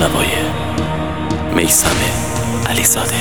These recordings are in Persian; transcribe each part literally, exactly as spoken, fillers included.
نوای میثم علیزاده.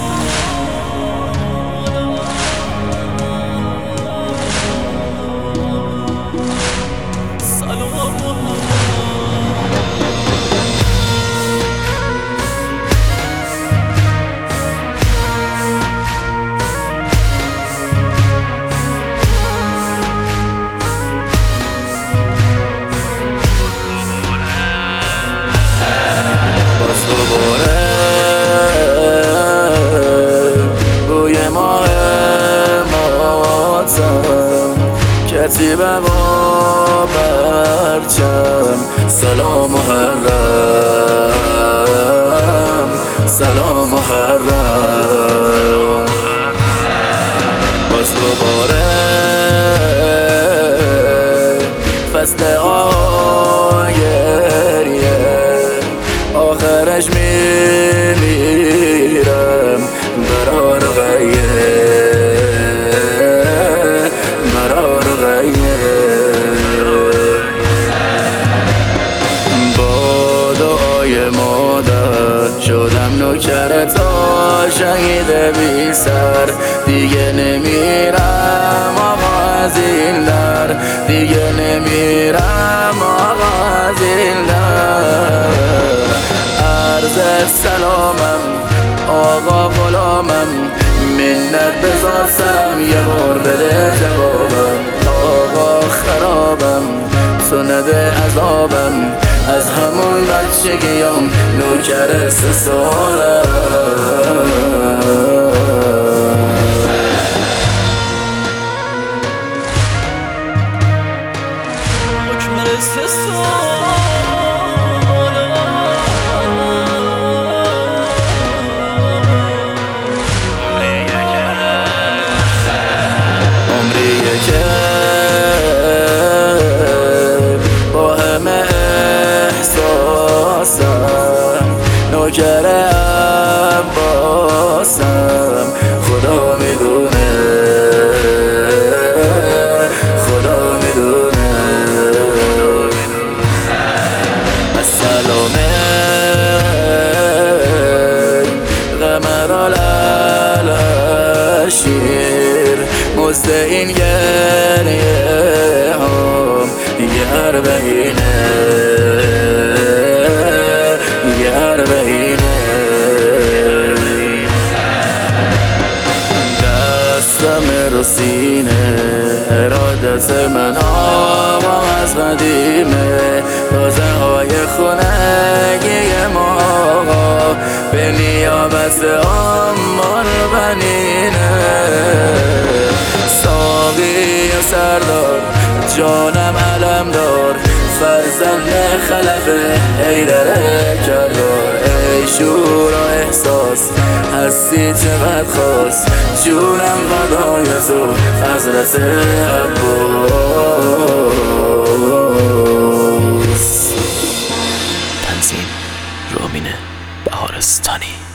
کتیبه و برچم سلام محرم، سلام محرم. باز دوباره فصل آگریه، آخرش میمیرم برار غیه. شدم نوکر تا شهید بی سر، دیگه نمیرم آقا از این در، دیگه نمیرم آقا از این در. عرض سلامم آقا غلامم، منت بزارسم یه بار بده جوابم. آقا خرابم تو نده عذابم، از همون بچگیم نوکر سه سالم. نوکر سه سالم. عمریه که با همه نوکر عباسم، خدا میدونه خدا میدونه. السلامه قمر الاشیر، مزد این گریه هم یه اربعینه، یه اربعینه. دستم رو سینه، ارادت من آقا از قدیمه، تازه های خونگی ما به نیابت آمان بنینه. ساقی و سردار جانم علم دار، فرزند خلف حیدر کرار. ای شور و احساس هستی چقدر خاص، جونم فدای تو حضرت عباس. تنظیم رامین بهارستانی.